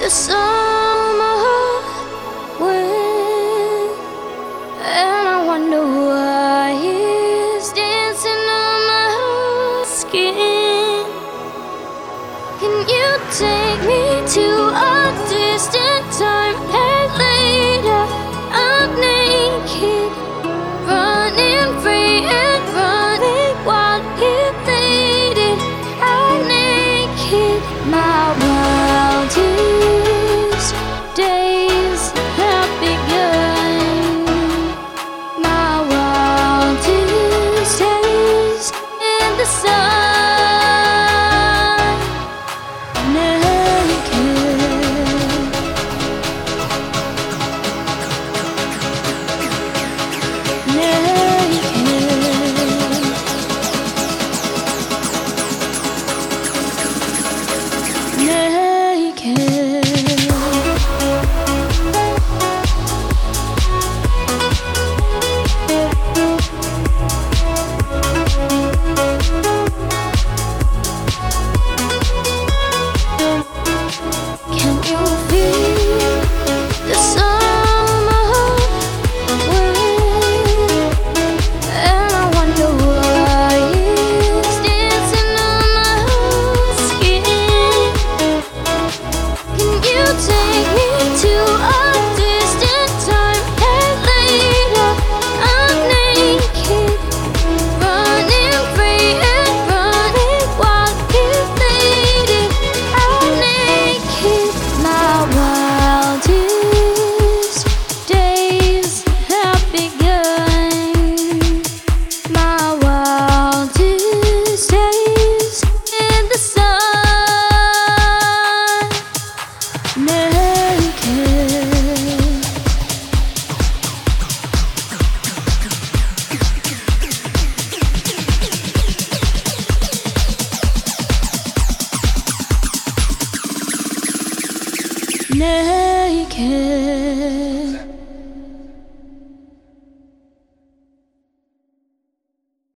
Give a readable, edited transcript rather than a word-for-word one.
the summer wind, and I wonder why it's dancing on my skin. Can you take me to a distant time and later? I'm naked, running free and running wild, it faded. I'm naked, my wildest days have begun. My wildest days in the sun, naked, can you feel the summer wind? And I wonder why it's dancing on my skin. Can you take me to a distant time and later? I'm naked, running free and running wild, it faded. I'm naked, my wildest days have begun. My wildest days in the sun, naked. Naked.